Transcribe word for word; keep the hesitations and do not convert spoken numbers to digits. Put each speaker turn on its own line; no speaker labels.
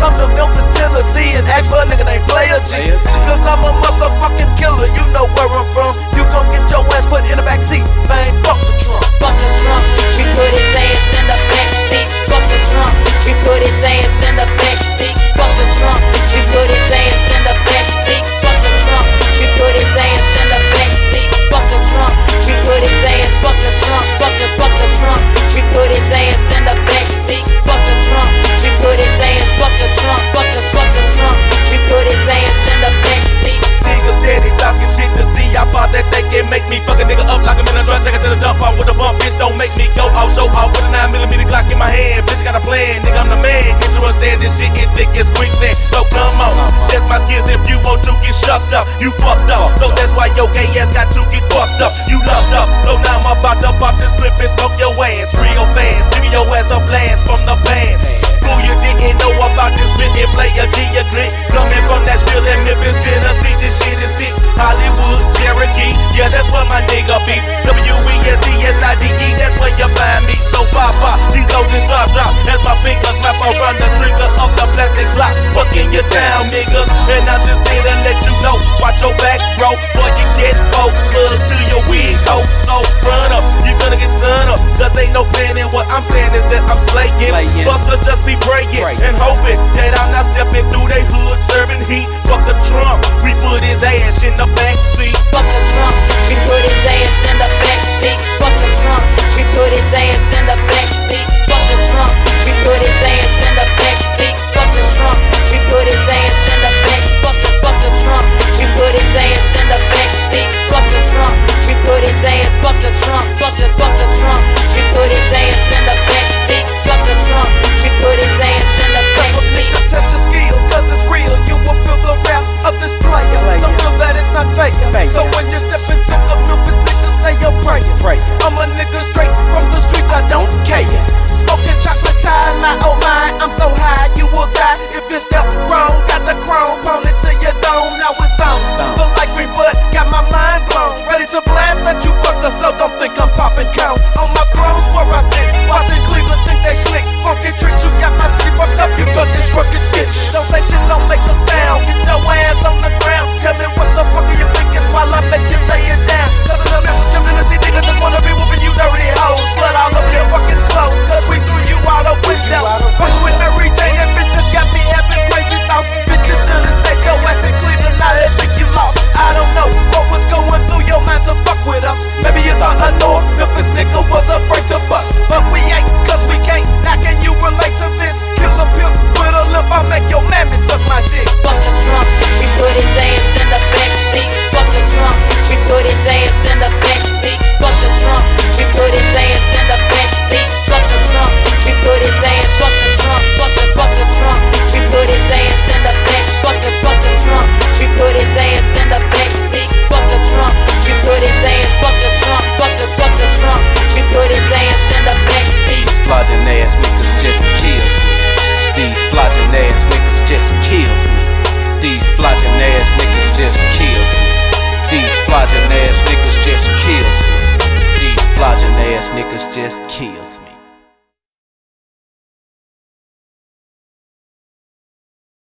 come to Memphis, Tennessee and ask for a nigga named Player G. Cause I'm a motherfucking killer, you know where I'm from. You gon' get your ass put in the backseat, man, fuck the trunk.
Fuck the trunk, we put his ass in the backseat. Fuck the trunk, we put his ass in the backseat. Fuck the trunk, we put his ass in the backseat. Fuck the trunk, we put his ass in the backseat. Fuck the trunk, we put his ass. Fuck the trunk, fuck the fuck the trunk, we put his ass in the backseat. Fuck the trunk, we put his ass. Fuck the trunk, fuck the fuck the trunk, we put his ass in the backseat.
Niggas steady talking shit to see how far that they can make me fuck a nigga up like I'm in a truck, take it to the dump off with a bump. Bitch, don't make me go off, show off with a nine millimeter Glock in my hand. Bitch, got a plan, nigga, I'm the man. Can't you understand this shit is thick as quicksand? So come on, that's my skills. If you want to get shucked up, you fucked up. So that's why your gay ass got to get fucked up. You loved up, so now I'm about to pop this clip and smoke your ass real fast. Give your ass a blast from the past. Who you didn't know about this bit and Player G, your click. Coming from that shit in Memphis, Tennessee, this shit is thick. Hollywood, Cherokee, yeah, that's where my nigga be. W E S D S I D E, that's where you find me. So pop pop, these hoes just drop drop. As my fingers wrap around the trigger of the plastic block. Fucking your town, niggas. And I'm just here to let you know. Watch your back, bro, before you get both slugs to your wig coat. So run up, you're gonna get done up. Cause ain't no planning. What I'm saying is that I'm slaying. Busters just be praying and hoping that I'm not stepping through they hood serving heat. Fuck the trunk, we put his ass in the backseat.
Fuck the trunk, we put his ass in the backseat. Fuck the trunk, we put his ass in the backseat. Fuck the trunk, we put his ass in the backseat. Fuck the trunk, we put his ass in the back. Fuck the fuck the trunk, we put his ass in the backseat. Fuck the trunk, we put his ass. Fuck the trunk, fuck the fuck the trunk, we put his ass in the backseat. Fuck the trunk, we put his ass in the backseat.
Test your skills, cause it's real. You will feel the rap of this player. Don't feel that it's not fake. So when you step into the Memphis, niggas say your prayer. I'm a nigga straight from the streets, I don't care. Smoking chocolate tie, not oh my, I'm so high, you will die if you step wrong. Got the chrome, pounded to your dome, now it's on. Feel like me, but got my mind blown. Ready to blast, let you bust the so don't think I'm popping count. On my thrones where I sit, watching Cleveland think they slick. Funky tricks, you got my city fucked up, you thought this rugged stitch. Don't say shit, don't make a sound. Get your ass on the ground. Tell me what the fuck are you thinking while I make you lay it down. Cause in the Memphis community, niggas just wanna be whooping you dirty hoes. Blood all over your fucking clothes, cause we threw you out a window. Fuck with Mary J and bitches got me having crazy thoughts. Bitches should've stayed your ass in Cleveland, now they think you lost. I don't know what was going through your mind to fuck with us. Maybe you thought a North Memphis nigga was afraid to bust. But we ain't, cause we can't. Now can you relate to this? Kill a pimp with a lip, I make your mammy suck my dick.
Fuck the trunk, we put his ass in the backseat. Fuck the trunk, we put his ass in the backseat. Fuck the trunk, we put his ass in the backseat. Fuck the trunk, we put his ass. Fuck the trunk, fuck the fuck the trunk, we put his ass in the back. Fuck the fuck the trunk, we put his ass in the backseat. Fuck the trunk, we put his ass. Fuck the trunk, fuck the fuck the trunk, we put his ass in the backseat.
These flogging ass niggas just kills me. These flogging ass niggas just kills me. These flogging ass niggas just kills me. These flogging ass niggas just kills me. These flogging ass niggas just kills me.